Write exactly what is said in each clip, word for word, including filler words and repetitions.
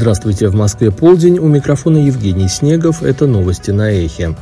Здравствуйте, в Москве полдень, у микрофона Евгений Снегов, это новости на Эхе.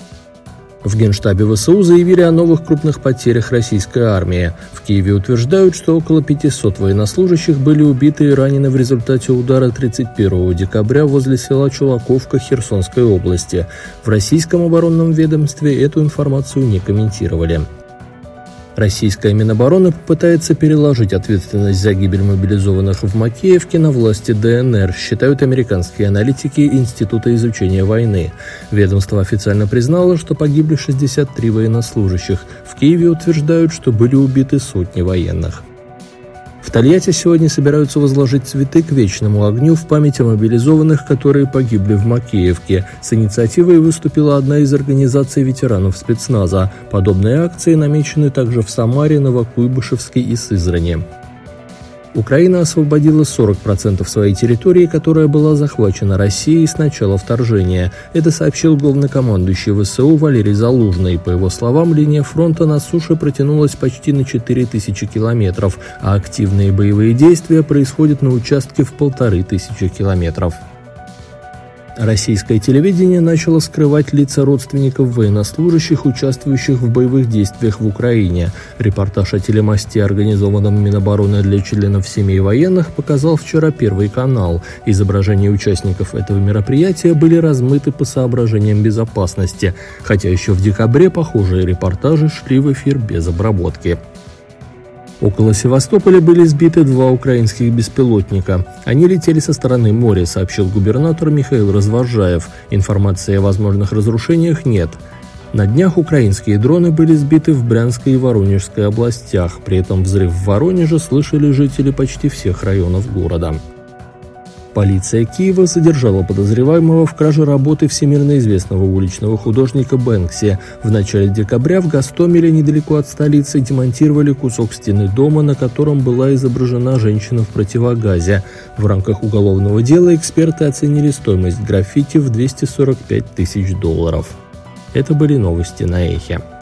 В Генштабе ВСУ заявили о новых крупных потерях российской армии. В Киеве утверждают, что около пятисот военнослужащих были убиты и ранены в результате удара тридцать первого декабря возле села Чулаковка Херсонской области. В российском оборонном ведомстве эту информацию не комментировали. Российская Минобороны попытается переложить ответственность за гибель мобилизованных в Макеевке на власти ДНР, считают американские аналитики Института изучения войны. Ведомство официально признало, что погибли шестьдесят три военнослужащих. В Киеве утверждают, что были убиты сотни военных. В Тольятти сегодня собираются возложить цветы к вечному огню в память о мобилизованных, которые погибли в Макеевке. С инициативой выступила одна из организаций ветеранов спецназа. Подобные акции намечены также в Самаре, Новокуйбышевске и Сызрани. Украина освободила сорок процентов своей территории, которая была захвачена Россией с начала вторжения. Это сообщил главнокомандующий ВСУ Валерий Залужный. По его словам, линия фронта на суше протянулась почти на четыре тысячи километров, а активные боевые действия происходят на участке в полторы тысячи километров. Российское телевидение начало скрывать лица родственников военнослужащих, участвующих в боевых действиях в Украине. Репортаж о телемосте, организованном Минобороны для членов семей военных, показал вчера Первый канал. Изображения участников этого мероприятия были размыты по соображениям безопасности, хотя еще в декабре похожие репортажи шли в эфир без обработки. Около Севастополя были сбиты два украинских беспилотника. Они летели со стороны моря, сообщил губернатор Михаил Развожаев. Информации о возможных разрушениях нет. На днях украинские дроны были сбиты в Брянской и Воронежской областях. При этом взрыв в Воронеже слышали жители почти всех районов города. Полиция Киева задержала подозреваемого в краже работы всемирно известного уличного художника Бэнкси. В начале декабря в Гостомеле, недалеко от столицы, демонтировали кусок стены дома, на котором была изображена женщина в противогазе. В рамках уголовного дела эксперты оценили стоимость граффити в двести сорок пять тысяч долларов. Это были новости на Эхе.